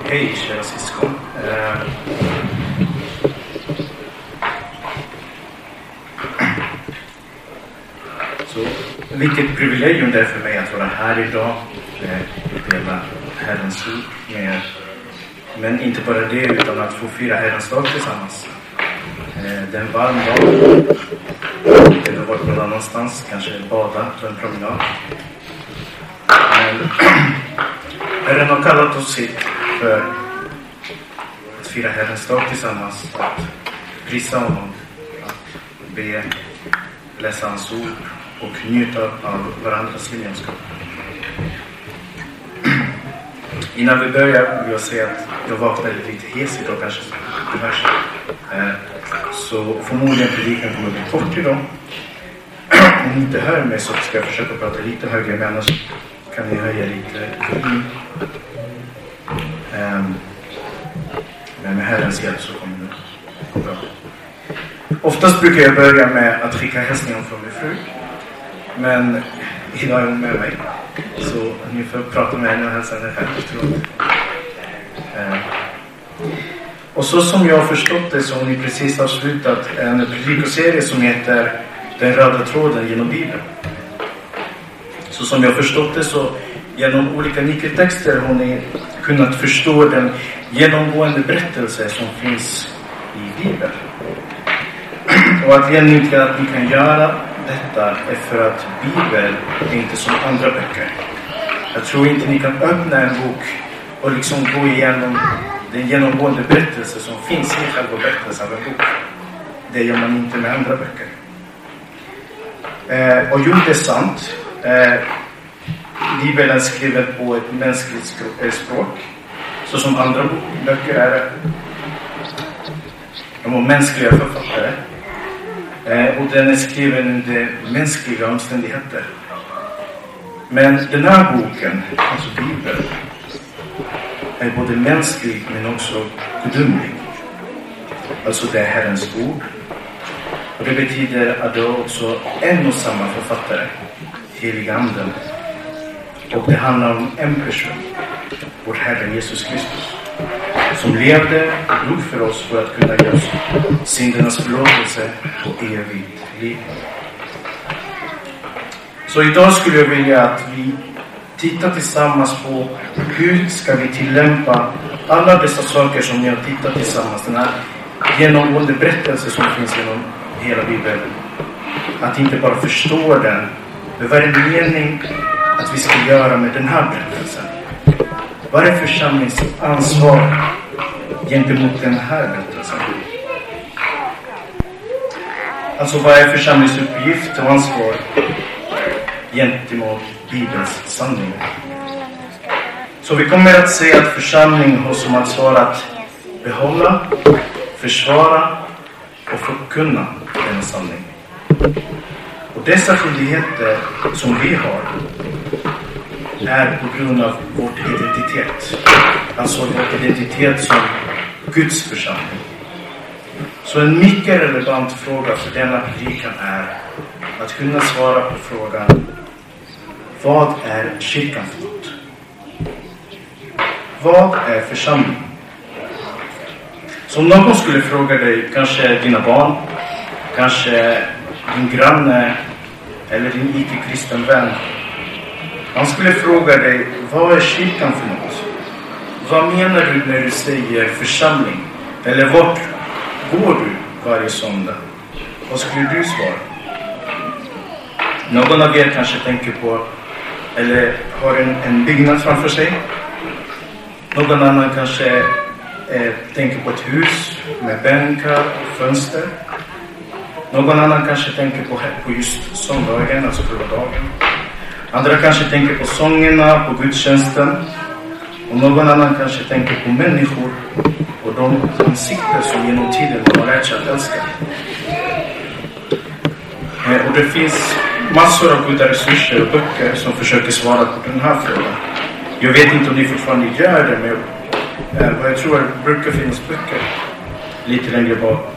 Hej kära syskon. Så vilket privilegium det är för mig att vara här idag och dela Herrens ord med. Men inte bara det, utan att få fira Herrens dag tillsammans. Det är en varm dag. Eller varit någon annanstans, kanske bada på en promenad. Men Herren har kallat oss hit för att fira Herrens dag tillsammans, att prisa honom, att be, läsa hans ord och njuta av varandras gemenskap. Innan vi börjar vill jag säga att jag vaknade lite hes idag, kanske så förmodligen predikan kommer bli kort idag. Om ni inte hör mig så ska jag försöka prata lite högre, men annars kan ni höja lite. Men med Herrens hjälp så kommer det gå bra. Oftast brukar jag börja med att skicka hälsningar från min fru. Men idag är hon med mig. Så ni får prata med henne och hälsa henne själv. Och så som jag har förstått det så har ni precis avslutat en predikoserie som heter Den röda tråden genom Bibeln. Så som jag har förstått det så genom olika nyckeltexter har ni kunnat förstå den genomgående berättelse som finns i Bibeln. Och att anledningen till att ni kan göra detta är för att Bibeln är inte som andra böcker. Jag tror inte ni kan öppna en bok och liksom gå igenom den genomgående berättelse som finns i själva berättelsen av en bok. Det gör man inte med andra böcker. Och jo, det är sant. Bibeln är skriven på ett mänskligt språk. Så som andra böcker är. De har mänskliga författare. Och den är skriven under mänskliga omständigheter. Men den här boken, alltså Bibeln, är både mänsklig men också gudomlig. Alltså det är Herrens ord. Och det betyder att det är också en och samma författare, helig anden. Och det handlar om en person, vår Herre Jesus Kristus, som levde och dog för oss för att kunna ge oss syndernas förlåtelse och evigt liv. Så idag skulle jag vilja att vi tittar tillsammans på hur ska vi tillämpa alla dessa saker som ni har tittat tillsammans. Den här genomgående berättelse som finns genom hela Bibeln. Att inte bara förstå den. Men vad är det mening att vi ska göra med den här berättelsen? Vad är församlingens ansvar gentemot den här berättelsen? Alltså vad är församlingens uppgift och ansvar gentemot Bibelns sanning? Så vi kommer att se att församlingen har som ansvar att behålla, försvara och förkunna denna sanning. Och dessa skyldigheter som vi har är på grund av vår identitet. Alltså vår identitet som Guds församling. Så en mycket relevant fråga för denna predikan är att kunna svara på frågan: vad är kyrkan för något? Vad är församling? Så om någon skulle fråga dig, kanske dina barn, kanske din granne eller din icke-kristen vän. Han skulle fråga dig, vad är kyrkan för något? Vad menar du när du säger församling? Eller vart går du varje söndag? Vad skulle du svara? Någon av er kanske tänker på, eller har en byggnad framför sig. Någon annan kanske tänker på ett hus med bänkar och fönster. Någon annan kanske tänker på just söndagen, alltså själva dagen. Andra kanske tänker på sångerna, på gudstjänsten. Och någon annan kanske tänker på människor och de ansikter som genom tiden har lärt sig att älska. Och det finns massor av goda resurser och böcker som försöker svara på den här frågan. Jag vet inte om ni fortfarande gör det, men jag tror att det brukar finnas böcker lite längre bak.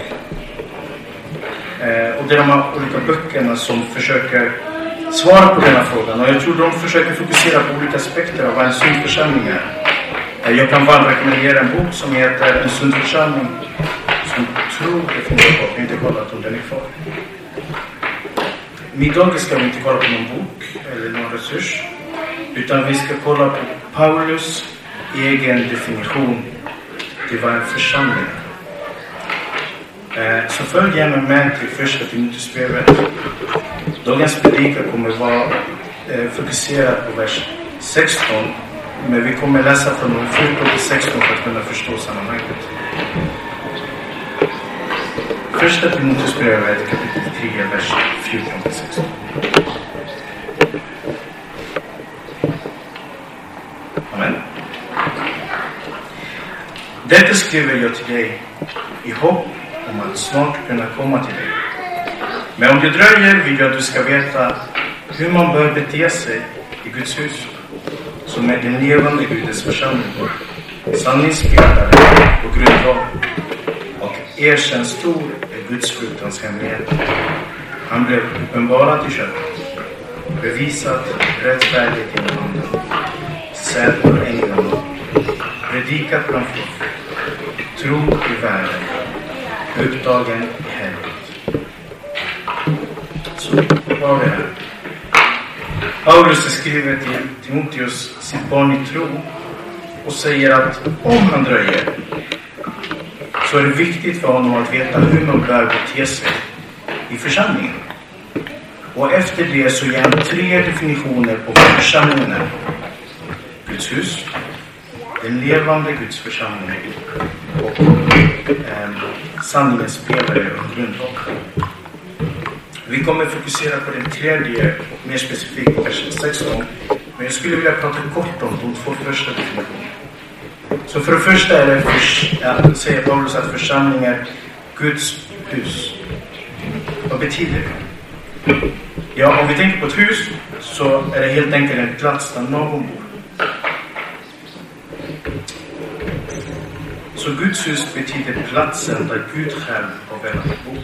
Och det är de här olika böckerna som försöker svara på den här frågan. Och jag tror de försöker fokusera på olika aspekter av vad en sund församling är. Jag kan bara rekommendera en bok som heter En sund församling, som tror det finns kvar. Jag har inte kollat om den är kvar. Idag ska vi inte kolla på någon bok eller någon resurs, utan vi ska kolla på Paulus egen definition till vad en församling är. Så följ gärna med till första Timoteusbrevet. Dagens predikan kommer vara fokuserad på vers 16, men vi kommer läsa från 14 till 16 för att kunna förstå sammanhanget. Första Timoteusbrevet kapitel 3, vers 14 till 16. Amen. Detta skriver jag till dig i hopp om att snart kunna komma till dig. Men om det dröjer vill jag att du ska veta hur man bör bete sig i Guds hus, som är den levande Gudens församling, sanningsspelare och grundval, och erkänn stor är Guds fruktans hemlighet. Han blev uppenbarad i köttet, bevisad rättfärdig i anden, sedd av änglarna, predikat bland folk, tro i världen, uppdagen i helvetet. Så vad är det här? Paulus skriver till Timoteus, sitt barn i tro, och säger att om han dröjer så är det viktigt för honom att veta hur man bör bete sig i församlingen. Och efter det så ger han 3 definitioner på vad församlingen är. Guds hus, den levande Guds församling och sanningens spelare och grundval. Vi kommer fokusera på den tredje, mer specifikt vers 16. Men jag skulle vilja prata kort om de 2 första definitionerna. Så för det första är det, säger Paulus att församling är Guds hus. Vad betyder det? Ja, om vi tänker på ett hus så är det helt enkelt en plats där någon bor. Så Guds hus betyder platsen där Gud själv har velat bo.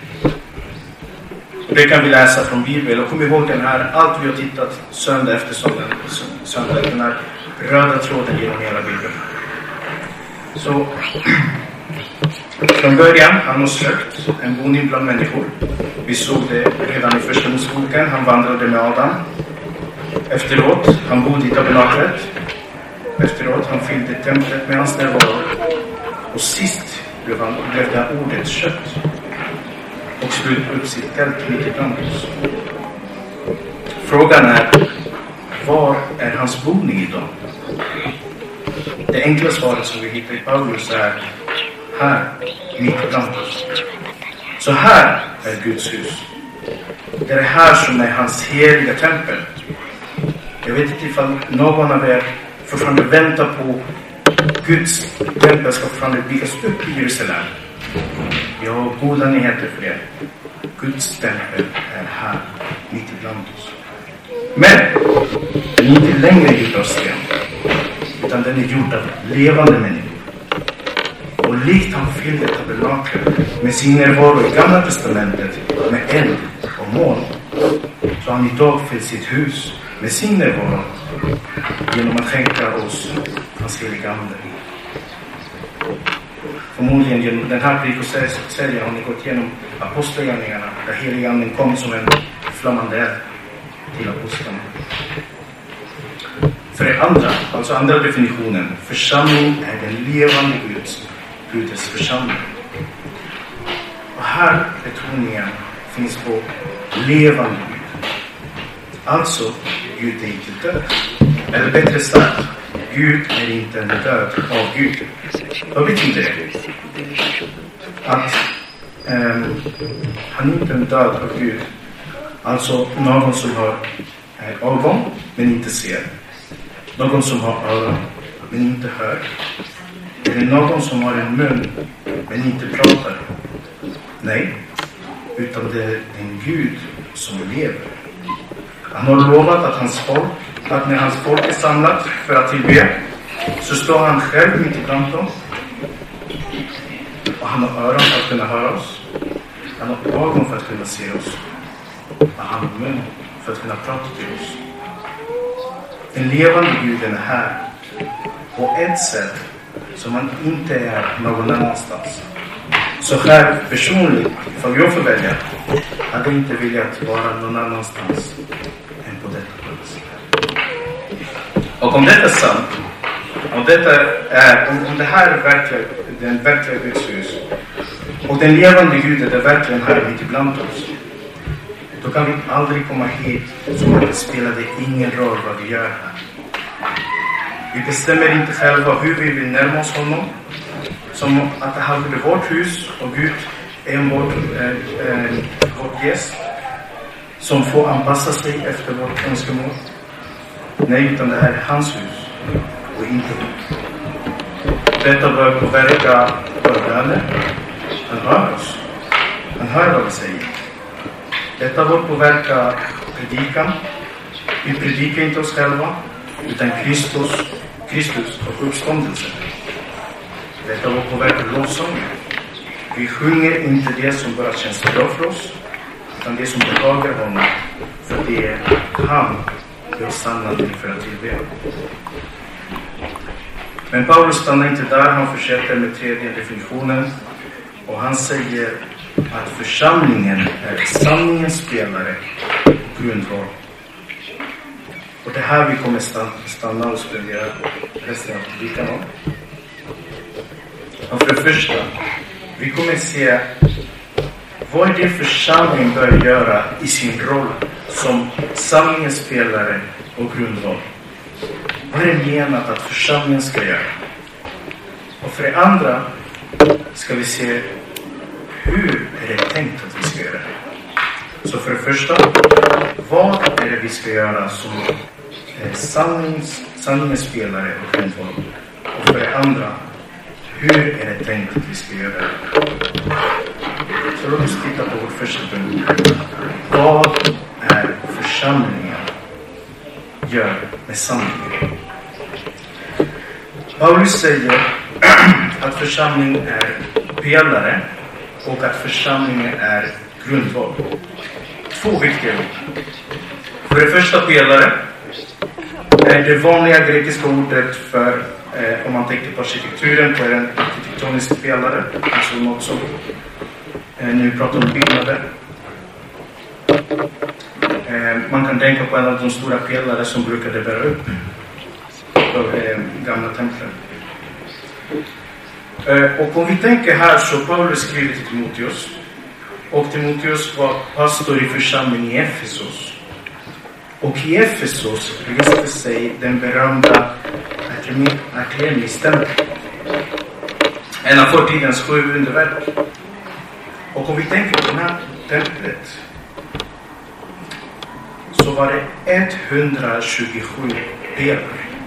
Det kan vi läsa från Bibeln. Och kom ihåg den här, allt vi har tittat söndag efter söndag, den här röda tråden genom hela Bibeln. Så från början, han har sökt en boning bland människor. Vi såg det redan i första Moseboken. Han vandrade med Adam. Efteråt, han bodde i tabernaklet. Efteråt, han fyllde templet med hans närvaro. Och sist blev det här ordet kött och slog upp sitt tält mitt ibland oss. Frågan är, var är hans boning idag? Det enkla svaret som vi hittar i Paulus är här, mitt ibland oss. Så här är Guds hus. Det är det här som är hans heliga tempel. Jag vet inte ifall någon av er fortfarande väntar på Guds tempel ska fortfarande byggas upp i Jerusalem. Jag har goda nyheter för er. Guds tempel är här, mitt ibland oss. Men den är inte längre gjord av sten, utan den är gjord av levande människor. Och likt han fyllde tabernaklet med sin närvaro i Gamla testamentet med eld och moln, så han idag fyllt sitt hus med sin närvaro genom att skänka oss hans heliga ande. Förmodligen genom den här predikoserien har ni gått igenom apostlagärningarna, där heliga anden kom som en flammande eld till apostlarna. För det andra, alltså andra definitionen, församling är den levande Gudets församling. Och här betoningen finns på levande Gud. Alltså, Gud är inte död. Eller bättre sagt, Gud är inte en död av Gud. Vad betyder det? Att han inte är en död av Gud. Alltså någon som har ögon men inte ser. Någon som har öron men inte hör. Eller någon som har en mun men inte pratar. Nej, utan det är en Gud som lever. Han har lovat att när hans folk är samlat för att tillbe, så står han själv mitt ibland dem. Och han har öron för att kunna höra oss. Han har ögon för att kunna se oss. Och han har mun för att kunna prata till oss. Den levande Guden är här. på ett sätt som man inte är någon annanstans. Så själv personligt, ifall jag får välja, hade inte velat vara någon annanstans än på detta plats. Och om detta är sant, om det här är verkligen den verkliga Guds hus, och den levande Guden är verkligen här mitt ibland oss, då kan vi aldrig komma hit som att det spelade ingen roll vad vi gör här. Vi bestämmer inte själva hur vi vill närma oss honom, som att det här blir vårt hus och Gud är vårt gäst som får anpassa sig efter vårt önskemål. Nej, utan det här är hans hus och inte vårt. Detta bör påverka våra böner. Han hör oss. Han hör vad vi säger. Detta bör påverka predikan. Vi predikar inte oss själva, utan Kristus och uppståndelsen. Detta bör påverka lovsången. Vi sjunger inte det som bara känns bra för oss, utan det som behagar honom, för det är han vi har stannat för att tillbe. Men Paulus stannar inte där, han fortsätter med tredje definitionen. Och han säger att församlingen är sanningens spelare och grundval. Och det här vi kommer stanna och spendera resten av predikan om. Och för det första, vi kommer se vad är det församlingen bör göra i sin roll som sanningens spelare och grundval. Vad är det menat att församlingen ska göra? Och för det andra ska vi se hur är det tänkt att vi ska göra det. Så för det första, vad är det vi ska göra som sanningens spelare och grundval? Och för det andra, hur är det tänkt att vi ska göra det? Så låt oss titta på vårt första punkt. Vad är församlingen gör med sanningen? Paulus säger att församlingen är pelare och att församlingen är grundval. Två viktiga ord. För det första, pelare är det vanliga grekiska ordet för, om man tänker på arkitekturen, på en arkitektonisk pelare, alltså något som nu pratar om byggnader. Man kan tänka på en av de stora pelare som brukade bära upp gamla templen. Och om vi tänker här, så Paulus skriver till Timoteus, och Timoteus var pastor i församlingen i Efesos. Och i Efesos reste sig den berömda Artemis-templet, en av förtidens 7 underverk. Och om vi tänker på den här templet, så var det 127 pelare.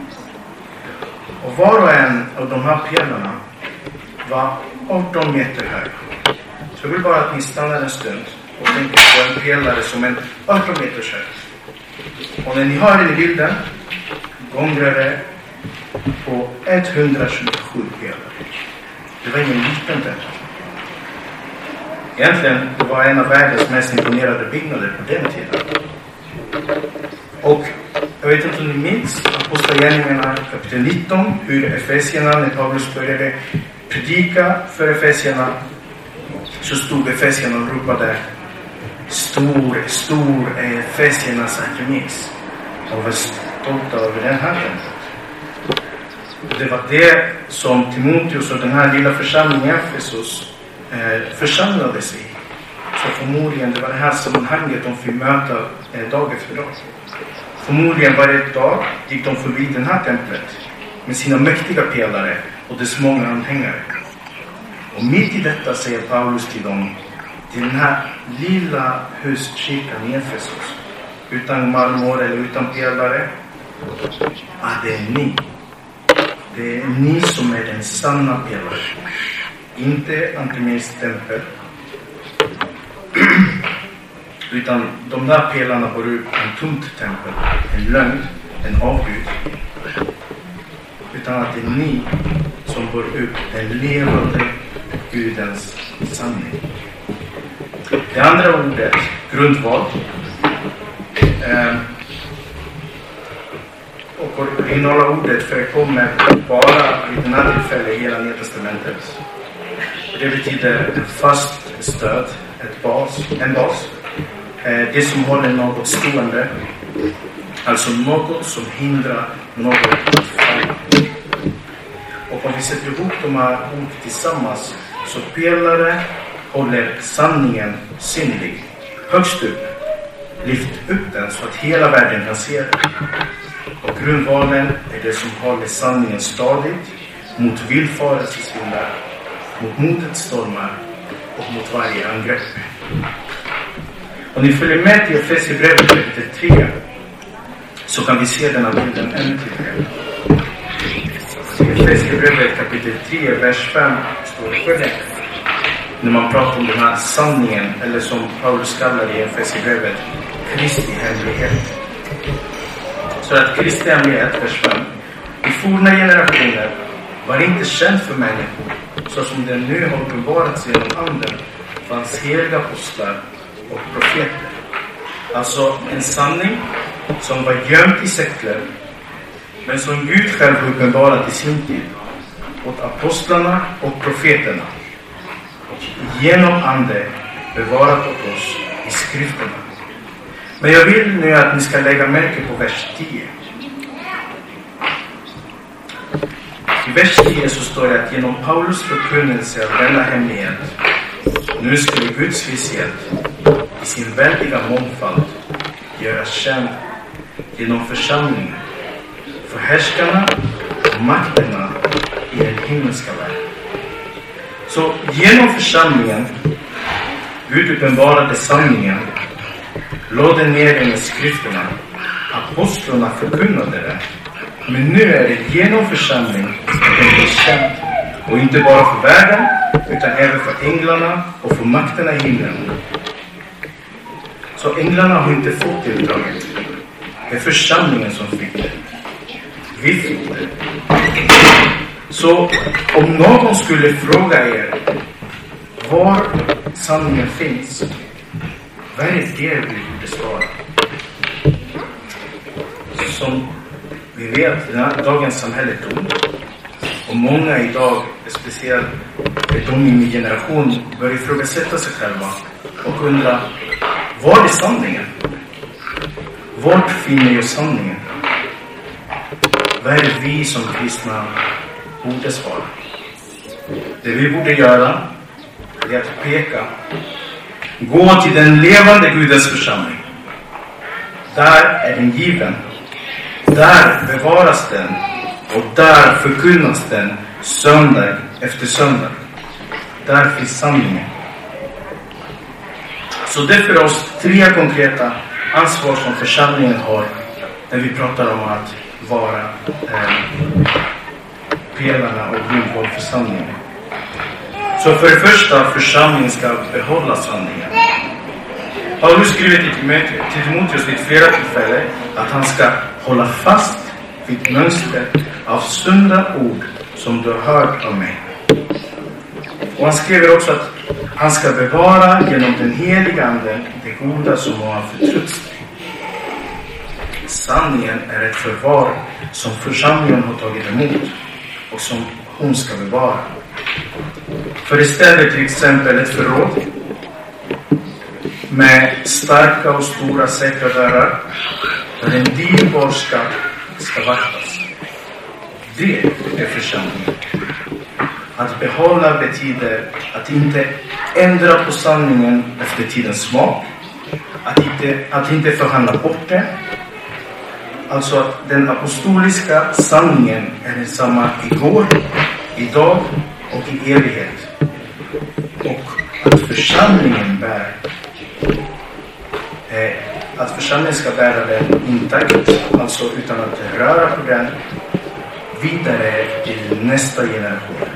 Och var och en av de här pelarna var 18 meter hög. Så jag vill bara att ni stannar en stund och tänker på en pelare som en 18 meters hög. Och när ni har den i bilden, gånger det på 127 pelare. Det var ingen liten tempel. Egentligen, det var en av världens mest imponerande byggnader på den tiden. Och jag vet inte om ni minns Apostlagärningarna kapitel 19, hur Efesierna, när Paulus började predika för Efesierna, så stod Efesierna och ropade: stor är Efesiernas Artemis. Och var stolta över den här templet. Det var det som Timoteus och den här lilla församlingen i Efesos församlades i. Så förmodligen det var det här sammanhanget de fick möta dag efter dag. Förmodligen varje dag gick de förbi den här templet med sina mäktiga pelare och dess många anhängare. Och mitt i detta säger Paulus till dem, till den här lilla huskyrkan i Efesos, utan marmor eller utan pelare, att det är ni. Det är ni som är den sanna pelaren. Inte Artemis tempel. Utan de där pelarna var upp en tomt tempel, en lögn, en avgud. Utan att det är ni som bor upp den levande Gudens sanning. Det andra ordet, grundval. Och Och originala ordet förekommer bara vid den här tillfället i hela Nya testamentet. Det betyder en fast stöd, en bas. Det som håller något stående. Alltså något som hindrar något att falla. Och om vi sätter ihop de här orden tillsammans, så pelare håller sanningen synlig. Högst upp. Lyft upp den så att hela världen kan se det. Och grundvalen är det som håller sanningen stadigt mot villfarelsesvindar, mot motets stormar och mot varje angrepp. Om ni följer med till Efesierbrevet kapitel 3, så kan vi se denna bilden ännu tydligare. I Efesierbrevet kapitel 3, vers 5 står det följande. När man pratar om den här sanningen, eller som Paulus kallar det i Efesierbrevet, Kristi hemlighet. Så att Kristi hemlighet, vers 5. I forna generationer var inte känt för människor, så som den nu har uppenbarats genom anden, fanns heliga apostlar och profeter. Alltså en sanning som var gömd i sekler, men som Gud själv uppenbarat i sin tid åt apostlarna och profeterna, och genom ande bevarat åt oss i skrifterna. Men jag vill nu att ni ska lägga märke på vers 10. I vers 10 så står det att genom Paulus förkunnelse av denna hemlighet nu skulle Guds vishet i sin väldiga mångfald göras känd genom församlingen för härskarna och makterna i den himmelska världen. Så genom församlingen Gud uppenbarade sanningen, lade ner den i skrifterna, apostlarna förkunnade det. Men nu är det genom församling att den blir känd. Och inte bara för världen, utan även för änglarna och för makterna i himlen. Så änglarna har inte fått det uppdraget. Det är församlingen som fick det. Vi fick det. Så om någon skulle fråga er var sanningen finns, vad är det vi borde svara? Som vi vet, dagens samhälle är tomt. Och många idag, speciellt de i min generation, börjar ifrågasätta sig själva och undra, vad är sanningen? Vart finner jag sanningen? Vad är det vi som kristna borde svara? Det vi borde göra är att peka. Gå till den levande Gudens församling. Där är den given. Där bevaras den. Och där förkunnas den söndag efter söndag. Där finns sanningen. Så det är för oss 3 konkreta ansvar som församlingen har när vi pratar om att vara pelarna och grundval för sanningen. Så för det första, församlingen ska behålla sanningen. Paulus skriver till Timoteus vid flera tillfällen att han ska hålla fast vid mönstret av sunda ord som du har hört av mig. Och han skriver också att han ska bevara genom den heliga anden det goda som har förtrutts dig. Sanningen är ett förvar som församlingen har tagit emot och som hon ska bevara. Föreställ dig till exempel ett förråd med starka och stora säkra dörrar där en dyrbar skatt ska vaktas. Det är församlingen. Att behålla betyder att inte ändra på sanningen efter tidens smak. Att inte förhandla bort det. Alltså att den apostoliska sanningen är densamma igår, idag och i evighet. Och att församlingen ska bära den intakt, alltså utan att röra på den, vidare till nästa generation.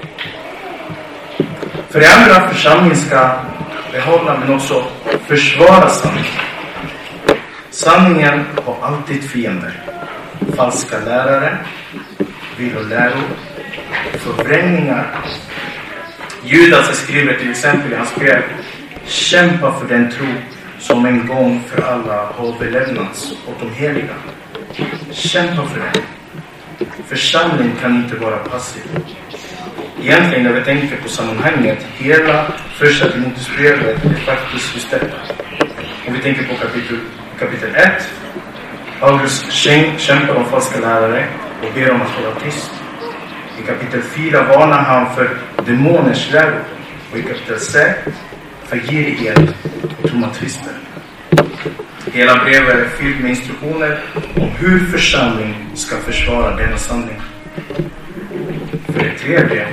För det andra, församlingen ska behålla men också försvara sanningen. Sanningen har alltid fiender. Falska lärare, villoläror, förvrängningar. Judas skriver till exempel i hans brev: kämpa för den tro som en gång för alla har överlämnats åt de heliga. kämpa för det. Församling kan inte vara passiv. Egentligen när vi tänker på sammanhanget, hela första Timoteusbrevet är faktiskt just detta. Om vi tänker på kapitel 1, Paulus kämpar om falska lärare och ber om att hålla tyst. I kapitel 4 varnar han för demoners läror. Och i kapitel 6 för girighet och tomma tvister. Hela brevet är fyllt med instruktioner om hur församling ska försvara denna sanning. För det tredje,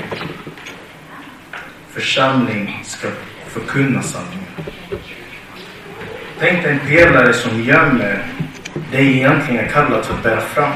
församling ska förkunna sanningen. Tänk dig en pelare som gömmer det egentligen är kallat att bära fram.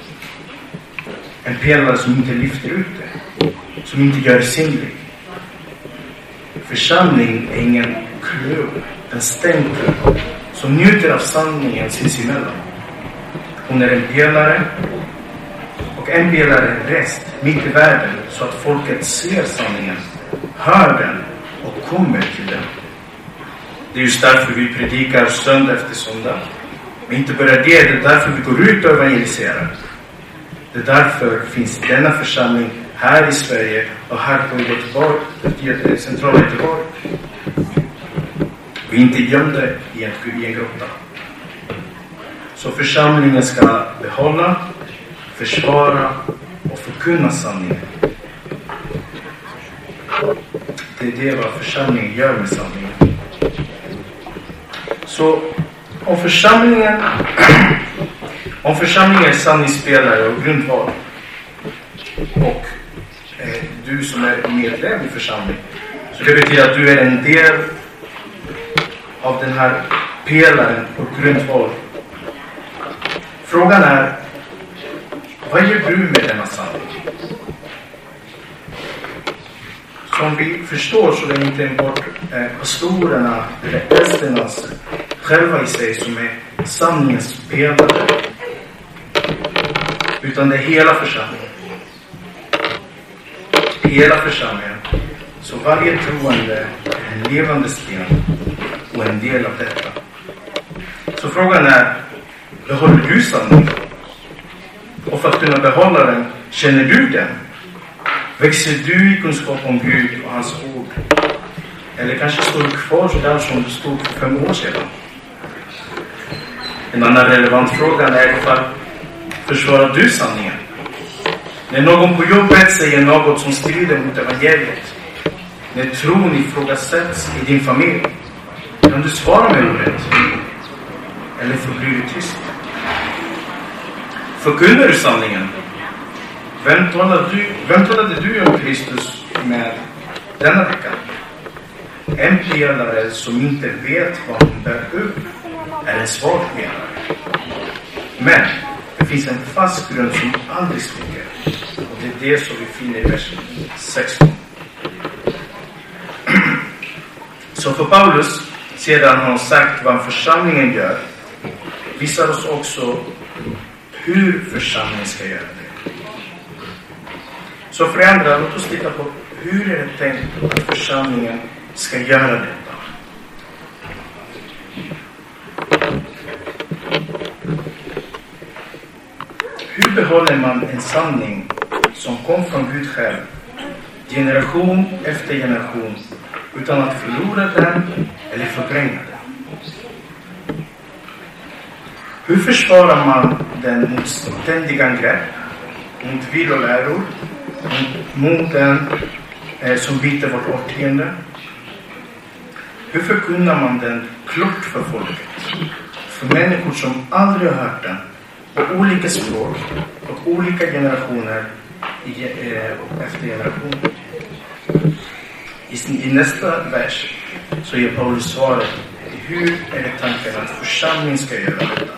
En pelare som inte lyfter ut det, som inte gör det synlig. Församling är ingen klubb, en stängd klubb som njuter av sanningen sinsemellan. Hon är en pelare, och en pelare är rest mitt i världen så att folket ser sanningen, hör den och kommer till den. Det är just därför vi predikar söndag efter söndag. Men inte bara det är därför vi går ut och evangeliserar. Det är därför finns denna församling här i Sverige och här på Göteborg, centrala Göteborg. Vi är inte gömda i en grotta. Så församlingen ska behålla, försvara och förkunna sanningen. Det är det vad församlingen gör med sanningen. Så om församlingen är sanningsspelare och grundval, och du som är medlem i församlingen, så det betyder att du är en del av den här pelaren och grundval. Frågan är, vad gör du med denna sanning? Som vi förstår så är det inte enbart pastorerna eller prästerna själva i sig som är sanningens pelare, utan det är hela församlingen. Hela församlingen. Så varje troende är en levande sten och en del av detta. Så frågan är, behåller du sanningen? Och för att kunna behålla den, känner du den? Växer du i kunskap om Gud och hans ord? Eller kanske står du kvar så där som du stod för 5 år sedan? En annan relevant fråga är ifall försvarar du sanningen? När någon på jobbet säger något som strider mot evangeliet, när tron ifrågasätts i din familj, kan du svara med ordet? Eller förblir du tyst? Förkunnar du sanningen? Vem talade du om Kristus med denna vecka? En pelare som inte vet vad hon bär upp är en svag pelare. Men det finns en fast grund som aldrig spricker. Och det är det som vi finner i vers 16. Så för Paulus, sedan han sagt vad församlingen gör, visar oss också hur församlingen ska göra det. Så för andra, låt oss titta på hur är det tänkt att församlingen ska göra detta. Hur behåller man en sanning som kom från Gud själv, generation efter generation, utan att förlora den eller förvränga den? Hur försvarar man den mot ständiga angrepp, mot viloläror, mot den som biter vårt årtionde? Hur förkunnar man den klart för folket? För människor som aldrig har hört den, på olika språk och olika generationer efter generation. I nästa vers så ger Paulus svaret, hur är det tanken att församlingen ska göra detta?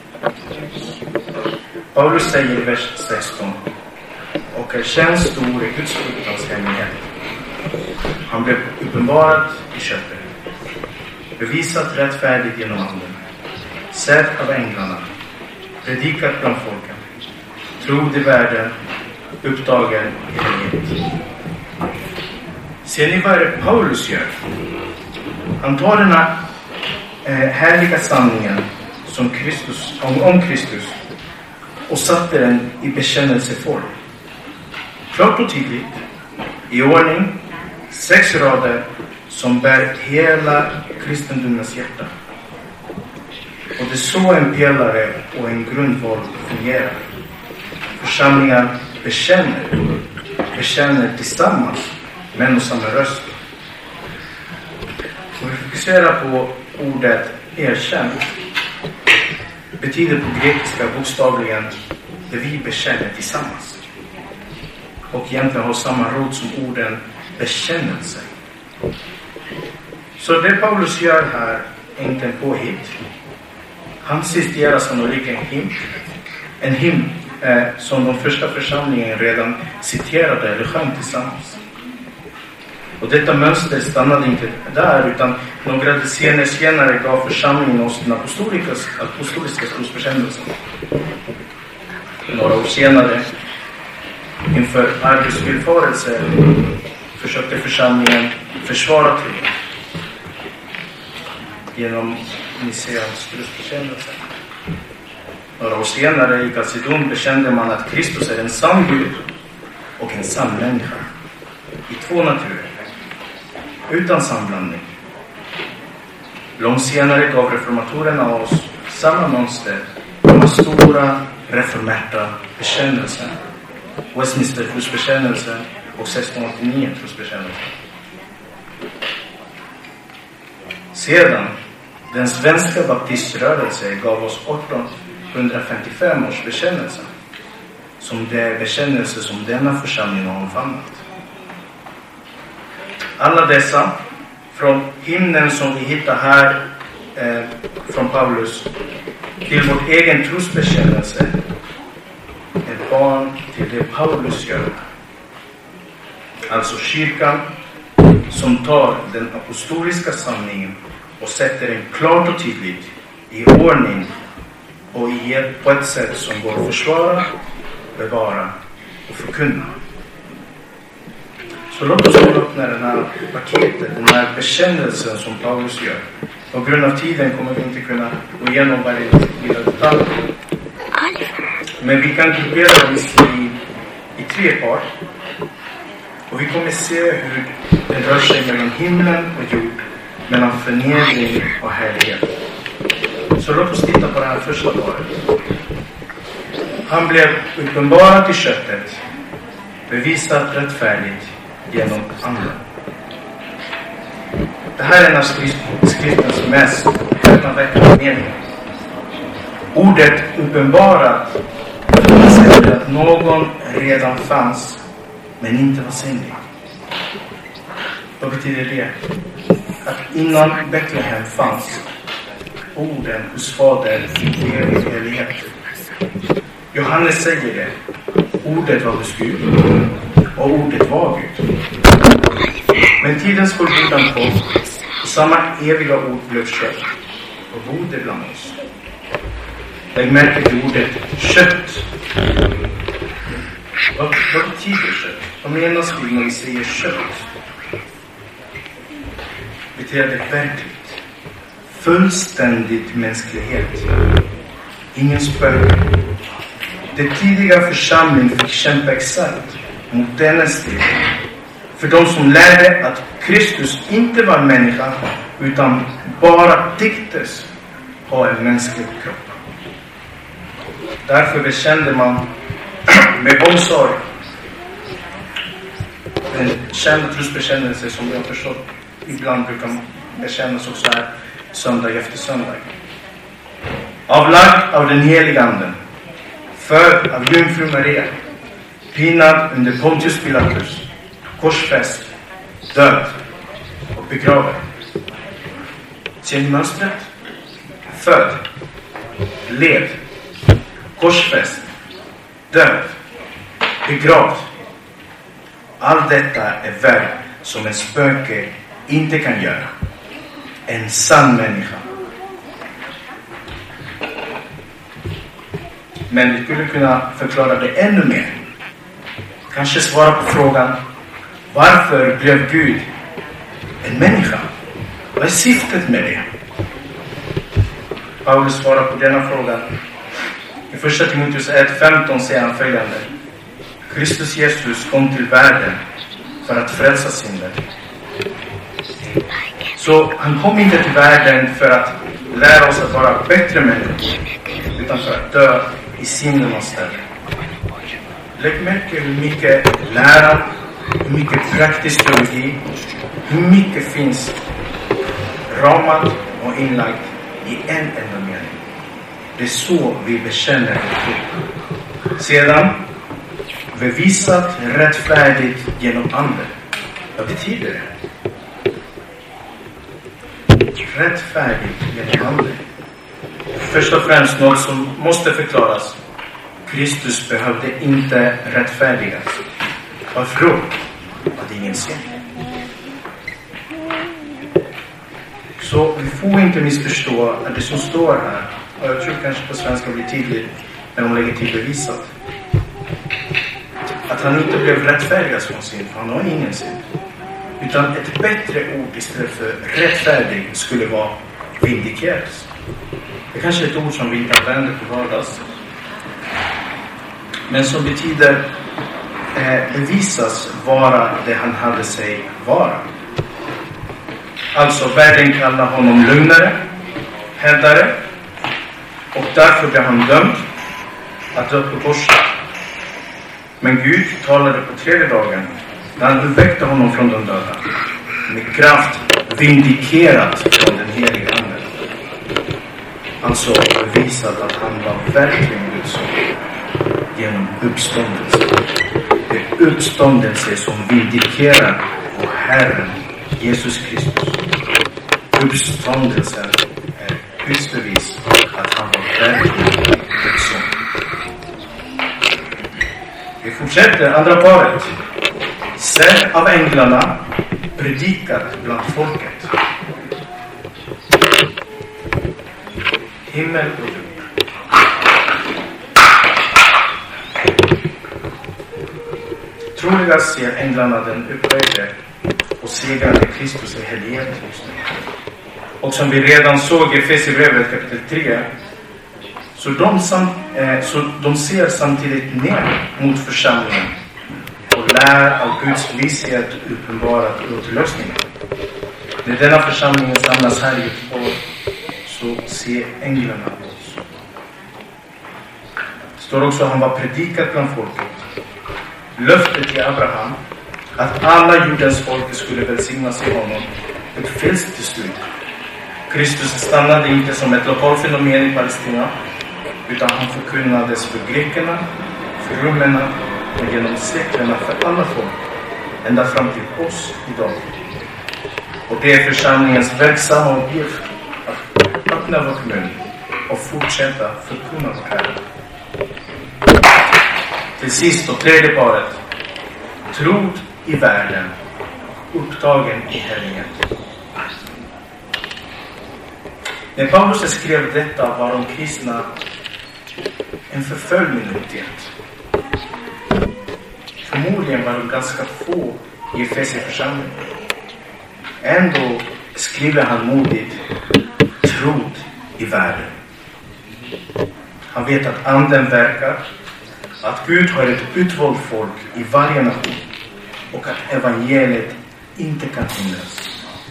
Paulus säger i vers 16, och är känd stor i Guds fruktans hemlighet. Han blev uppenbarad i köttet, bevisat rättfärdig genom anden, sedd av änglarna, predikat bland folken, trodd i världen, upptagen i hemlighet. Ser ni vad det Paulus gör? Han tar den här härliga sanningen som Kristus, om Kristus och satte den i bekännelseform. Klart och tydligt, i ordning, 6 rader som bär hela kristendomens hjärta. Och det är så en pelare och en grundval fungerar. Församlingar bekänner tillsammans, men och samma röst. Och vi fokuserar på ordet erkänn. Betyder på grekiska bokstavligen det vi bekänner tillsammans. Och egentligen har samma rot som orden bekännelse. Så det Paulus gör här är inte en påhitt. Han citerar sannolikt en hymn som de första församlingen redan citerade eller sjöng tillsammans. Och detta mönster stannade inte där, utan några decennier senare gav församlingen oss den apostoliska trosbekännelsen. Några år senare, inför Argus villfarelse, försökte församlingen försvara tron genom Niceans trosbekännelse. Några år senare i Chalcedon bekände man att Kristus är en sann Gud och en sann människa i 2 naturer, utan samblandning. Långt senare gav reformatorerna oss samma mönster, de stora reformerta bekännelsen, Westminster trosbekännelsen och 1689 trosbekännelsen. Sedan den svenska baptiströrelsen gav oss 1855 års bekännelse, som det bekännelse som denna församling har omfamnat. Alla dessa, från hymnen som vi hittar här från Paulus till vår egen trosbekännelse, är barn till det Paulus gör. Alltså kyrkan som tar den apostoliska sanningen och sätter den klart och tydligt i ordning och på ett sätt som går att försvara, bevara och förkunna. Så låt oss öppna den här paketet, den här bekännelsen som Paulus gör. På grund av tiden kommer vi inte kunna gå igenom varje detalj. Men vi kan gruppera dem i 3 par. Och vi kommer se hur det rör sig mellan himlen och jord, mellan förnedring och härlighet. Så låt oss titta på det här första paret. Han blev uppenbarad i köttet, bevisat rättfärdigt genom anden. Det här är en av skriftens mest häpnadsväckande meningar. Ordet uppenbarat säger att någon redan fanns men inte var synlig. Vad betyder det? Att innan Betlehem fanns orden hos Fadern i evig helighet. Johannes säger det. Ordet var hos Gud och ordet var Gud. Men tidens fullbordan kom och samma eviga ord blev kött och bodde bland oss. Lägg märke till ordet kött. Vad betyder kött? Vad menas vi när vi säger kött? Betyder det verkligt? Fullständigt mänsklighet. Ingen spöke. Det tidiga församling fick kämpa exakt mot denna strid. För de som lärde att Kristus inte var människa utan bara tycktes ha en mänsklig kropp. Därför bekände man med omsorg en känd trosbekännelse som jag förstått ibland brukar bekännas också här söndag efter söndag. Avlagd av den heliga anden, född av jungfru Maria, pinad under Pontius Pilatus, korsfäst, död och begraven. Ser ni mönstret? Född, led, korsfäst, död, begravd. Allt detta är verk som en spöke inte kan göra. En sann människa. Men vi skulle kunna förklara det ännu mer. Kanske svara på frågan: varför blev Gud en människa? Vad är syftet med det? Paulus svarar på denna fråga I första Timoteus 1:15 säger han följande: Kristus Jesus kom till världen för att frälsa synder. Så han kom inte till världen för att lära oss att vara bättre människor, utan för att dö i syndernas ställe. Lägg märke hur mycket lära, hur mycket praktisk teologi, hur mycket finns ramat och inlagt i en enda mening. Det är så vi bekänner det. Sedan, bevisat rättfärdigt genom anden. Vad betyder det? Rättfärdigt genom anden. Först och främst något som måste förklaras. Kristus behövde inte rättfärdigas. Varför då? Att ingen synd. Så vi får inte missförstå att det som står här, och jag tror kanske på svenska blir tydligt när de lägger till bevisat, att han inte blev rättfärdigad från synd, för han har ingen synd. Utan ett bättre ord istället för rättfärdig skulle vara vindikeras. Det kanske är ett ord som vi inte använder på vardags, men som betyder bevisas vara det han hade sig vara. Alltså världen kallar honom lögnare, hävdare, och därför blev han dömd att dö på korset. Men Gud talade på tredje dagen, när han uppväckte honom från de döda, med kraft vindikerat från den heliga anden. Alltså bevisat att han var verkligen Guds son genom uppståndelse. Det är uppståndelse som vindikerar på Herren Jesus Kristus. Uppståndelsen är Guds bevis att han var verkligen Guds son. Vi fortsätter andra paret. Sedd av änglarna, predikat bland folket. Himmel och jord. Troligast ser änglarna den upphöjde och segrande Kristus i helighet just nu. Och som vi redan såg i Efesierbrevet kapitel 3, så de ser samtidigt ner mot församlingen och lär av Guds vishet uppenbarat utlösningen. När denna församlingen samlas här i Göteborg, så ser änglarna oss. Det står också att han var predikat bland folket. Löftet till Abraham att alla jordens folk skulle välsignas i honom uppfylls till slut. Kristus stannade inte som ett lokalfenomen i Palestina, utan han förkunnades för grekerna, för romerna och genom seklerna för alla folk, ända fram till oss idag. Och det är församlingens verksamma uppgift att öppna vårt mun och fortsätta förkunna vårt Herre. Till sist och tredje paret. Trod i världen, upptagen i helighet. När Paulus skrev detta var de kristna en förföljd minoritet. Förmodligen var de ganska få i Efesieförsamlingen. Ändå skriver han modigt trod i världen. Han vet att anden verkar, att Gud har ett utvalt folk i varje nation och att evangeliet inte kan hindras.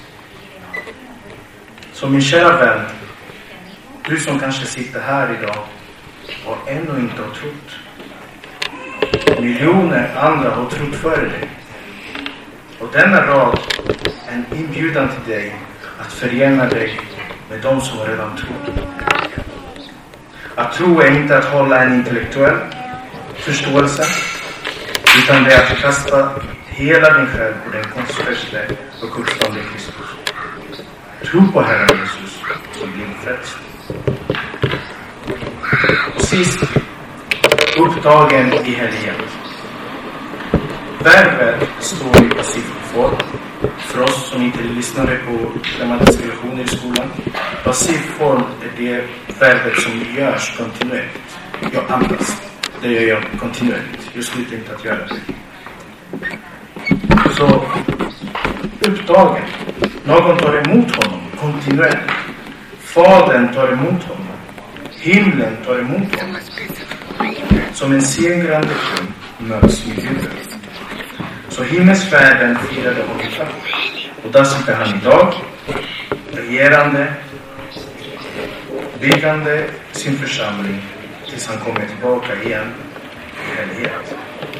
Så min kära vän, du som kanske sitter här idag och ännu inte har trott. Miljoner andra har trott före dig. Och denna rad är en inbjudan till dig att förena dig med de som redan trott. Att tro är inte att hålla en intellektuell förståelse, utan det är att kasta hela din själ på den korsfäste och uppståndne Kristus. Tro på Herren Jesus som blir frälst. Och sist, upptagen i helighet. Verbet står i passiv form. För oss som inte lyssnade på grammatiska lektioner i skolan. Passiv form är det verbet som görs kontinuerligt. Jag andas. Det gör jag kontinuerligt. Jag slutar inte att göra det. Så upptagen. Någon tar emot honom kontinuerligt. Fadern tar emot honom. Himlen tar emot honom. som en segrande kung möts med huvudet. Så himmelsfärden firade honom. Och där sitter han idag, regerande, byggande sin församling tills han kommer tillbaka igen i helighet.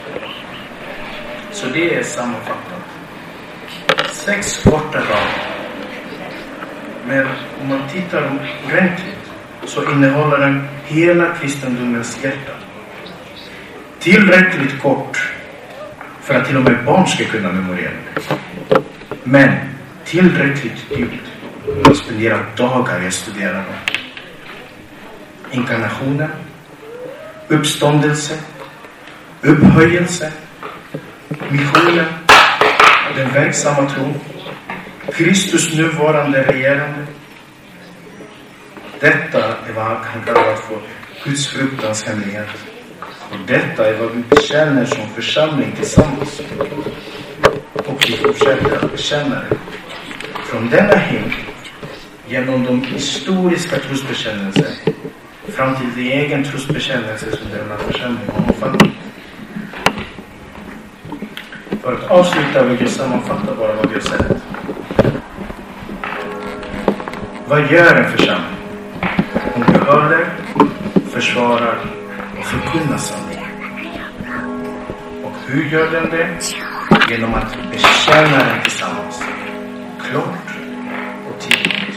Så det är sammanfattat. 6 korta rader. Men om man tittar ordentligt så innehåller den hela kristendomens hjärta. Tillräckligt kort för att till och med barn ska kunna memorera det. Men tillräckligt djupt för att spendera dagar i att studera dem. Inkarnationen, uppståndelse, upphöjelse, missionen, den verksamma tron, Kristus nuvarande regerande. Detta är vad han kallar att få Guds fruktans hemlighet. Och detta är vad vi bekänner som församling tillsammans. Och vi fortsätter att bekänna det. Från denna hem, genom de historiska trosbekännelser, fram till din egen trosbekännelse som denna församling omfattar. För att avsluta vill jag sammanfatta bara vad vi har sett. Vad gör en församling? Hon behåller, försvarar och förkunnar sanningen. Och hur gör den det? Genom att bekänna den tillsammans. Klart och tydligt.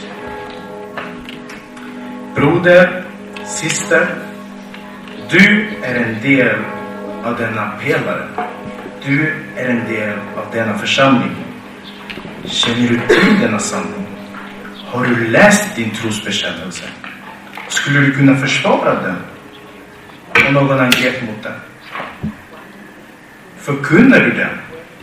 Broder, syster, du är en del av denna pelare. Du är en del av denna församling. Känner du till denna sanning? Har du läst din trosbekännelse? Skulle du kunna försvara den om någon angrepp mot den? Förkunnar du den?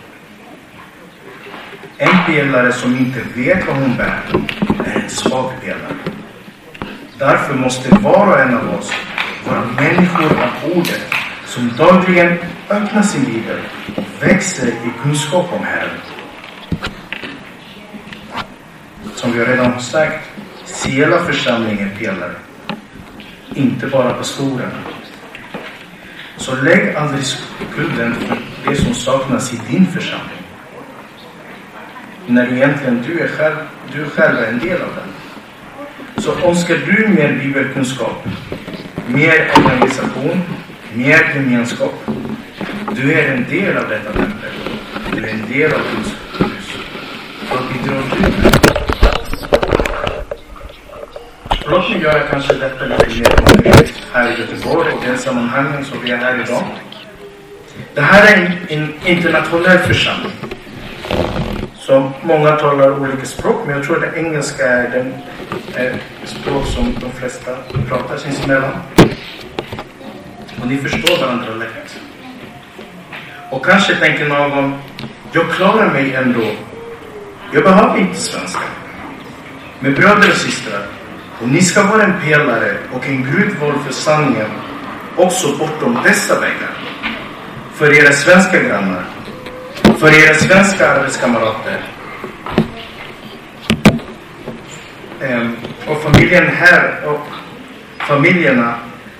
En pelare som inte vet vad hon bär är en svag pelare. Därför måste var och en av oss vara människor av ordet som dagligen öppnar sin bibel och växer i kunskap om Herren. Som vi redan har sagt, hela församlingen pelare. Inte bara pastorerna. Så lägg aldrig skulden för det som saknas i din församling. När egentligen du är själv en del av den. Så önskar du mer bibelkunskap, mer organisation, mer gemenskap. Du är en del av detta tempel. Du är en del av Guds hus. Vad bidrar du med? Låt mig göra kanske detta lite mer konkret här i Göteborg och den sammanhangen som vi är här idag. Det här är en internationell församling. Så många talar olika språk, men jag tror att engelska är den språk som de flesta pratar sinsemellan. Och ni förstår varandra lätt. Och kanske tänker någon, jag klarar mig ändå. Jag behöver inte svenska. Men bröder och systrar, och ni ska vara en pelare och en grundval för sanningen också bortom dessa väggar. För era svenska grannar. För era svenska arbetskamrater. Och familjen här och familjerna.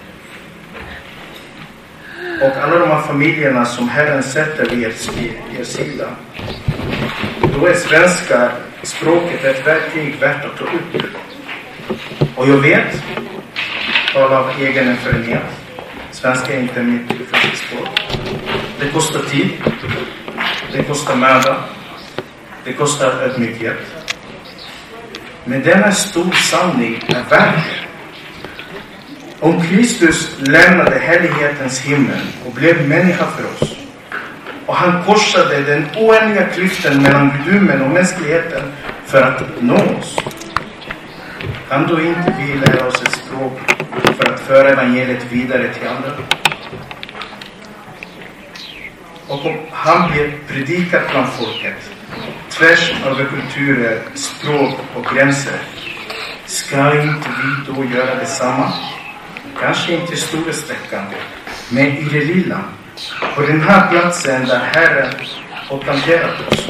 Och alla de här familjerna som Herren sätter vid er sida. Då är svenska språket ett verktyg värt att ta upp. Och jag vet, tala av egen erfarenhet, svenska är inte mitt första språk. Det kostar tid, det kostar möda, det kostar ödmjukhet. Men denna stor sanning är värd. Om Kristus lämnade helighetens himmel och blev människa för oss, och han korsade den oändliga klyftan mellan gudomen och mänskligheten för att nå oss, kan då inte vi lära oss ett språk för att föra evangeliet vidare till andra? Och om han blir predikat bland folket, tvärs över kulturer, språk och gränser, ska inte vi då göra detsamma? Kanske inte stora sträckan, men i det lilla, på den här platsen där Herren har planterat oss.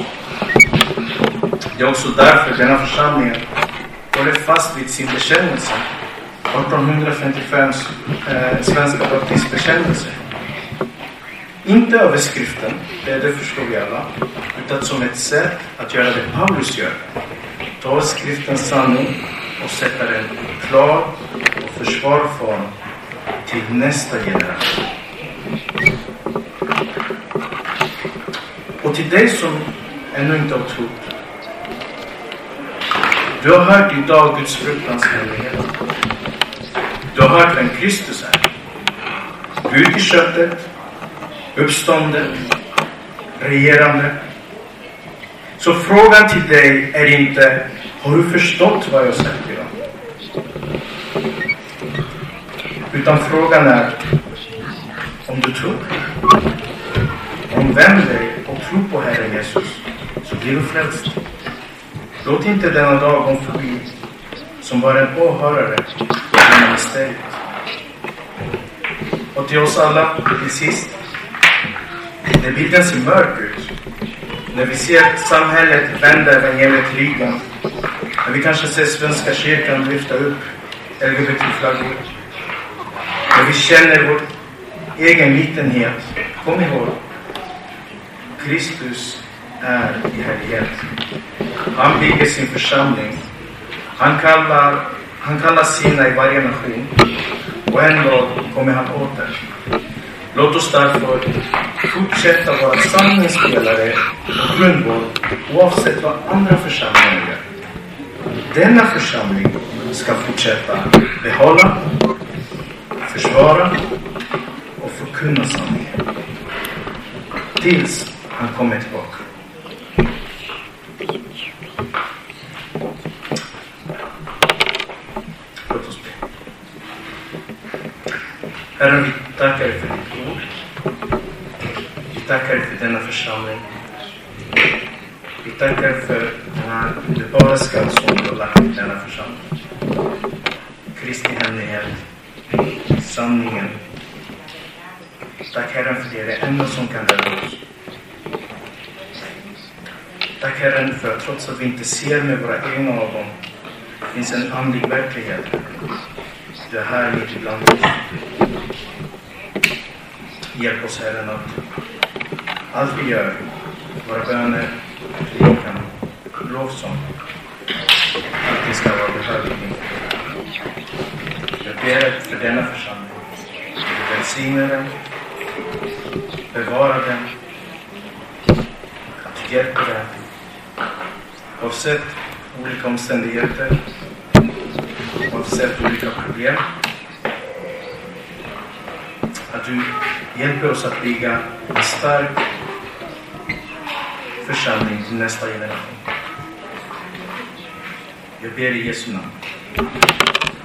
Det är också därför denna församling håller fast vid sin bekännelse 1855 svenska baptistbekännelse. Inte överskriften, det förstår vi alla, utan som ett sätt att göra det Paulus gör. Ta skriftens sanning och sätta den klar och försvarbar till nästa generation. Och till dig som ännu inte har trott. Du har hört idag Guds fruktans hemlighet. Du har hört vem Kristus är. Gud i köttet, uppståndet, regerande. Så frågan till dig är inte, har du förstått vad jag sagt idag? Utan frågan är, om du tror. Omvänd dig och tro på Herren Jesus, så blir du frälst. Låt inte denna dag gå förbi som var en åhörare genom steget. Och till oss alla, till sist, när bilden ser mörk ut, när vi ser samhället vända evangeliet ryggen, när vi kanske ser Svenska kyrkan lyfta upp LGBT-flaggor, när vi känner vår egen litenhet, kom ihåg, Kristus är i härlighet. Han bygger sin församling. Han kallar sina i varje nation. Och en dag kommer han åter. Låt oss därför fortsätta vara sanningsspelare och grundvård oavsett vad andra församlingar gör. Denna församling ska fortsätta behålla, försvara och förkunna sanningen. Tills han kommer tillbaka. Låt oss be. Herre, vi tackar dig för ditt ord. Vi tackar dig för denna församling. Vi tackar dig för den här underbara som du har lagt i denna församling. Kristi hemlighet, sanningen. Tack Herren för det enda som kan rädda oss. Tack Herren för att trots att vi inte ser med våra egna ögon, finns en andlig verklighet. Du är här mitt ibland oss. Hjälp oss Herren att allt vi gör, våra böner, predikan, lovsång, att det ska vara behövligt. Jag ber för denna församling. Du välsignar den, bevara den, att du hjälper den. Oavsett olika omständigheter, oavsett olika problem, att du hjälper oss att bygga en stark församling till nästa generation. Jag ber i Jesu namn.